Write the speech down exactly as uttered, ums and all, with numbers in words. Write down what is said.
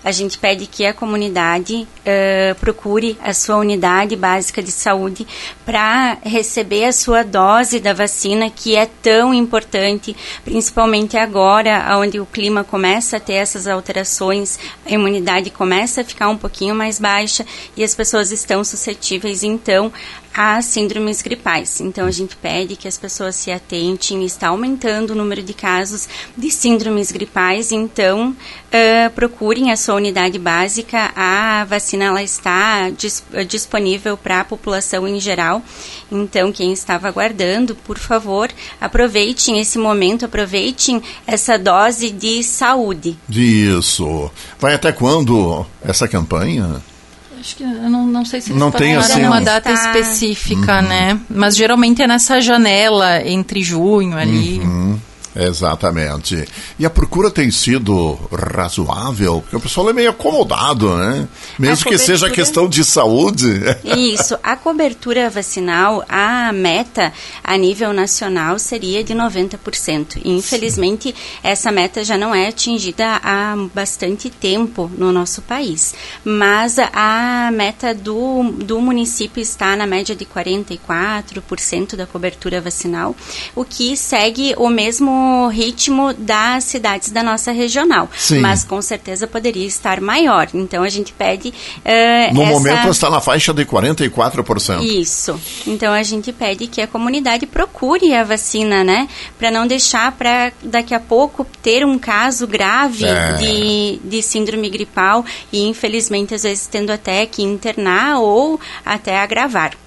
a gente pede que a comunidade uh, procure a sua unidade básica de saúde para receber a sua dose da vacina, que é tão importante, principalmente agora, onde o clima começa a ter essas alterações, a imunidade começa a ficar um pouquinho mais baixa e as pessoas estão suscetíveis, então, a síndromes gripais. Então, a gente pede que as pessoas se atentem, está aumentando o número de casos de síndromes gripais, então, uh, procurem a sua unidade básica, a vacina ela está dis- disponível para a população em geral, então, quem estava aguardando, por favor, aproveitem esse momento, aproveitem essa dose de saúde. Isso. Vai até quando essa campanha? Acho que eu não, não sei se eles não tem assim uma um... data está... específica, uhum. né? Mas geralmente é nessa janela entre junho ali. Uhum. Exatamente. E a procura tem sido razoável? Porque o pessoal é meio acomodado, né? Mesmo cobertura... que seja questão de saúde. Isso. A cobertura vacinal, a meta a nível nacional seria de noventa por cento. E, infelizmente, essa meta já não é atingida há bastante tempo no nosso país. Mas a meta do, do município está na média de quarenta e quatro por cento da cobertura vacinal, o que segue o mesmo ritmo das cidades da nossa regional. Sim. Mas com certeza poderia estar maior. Então a gente pede uh, no essa... momento está na faixa de quarenta e quatro por cento. Isso. Então a gente pede que a comunidade procure a vacina, né? Para não deixar para daqui a pouco ter um caso grave é. de, de síndrome gripal e infelizmente às vezes tendo até que internar ou até agravar.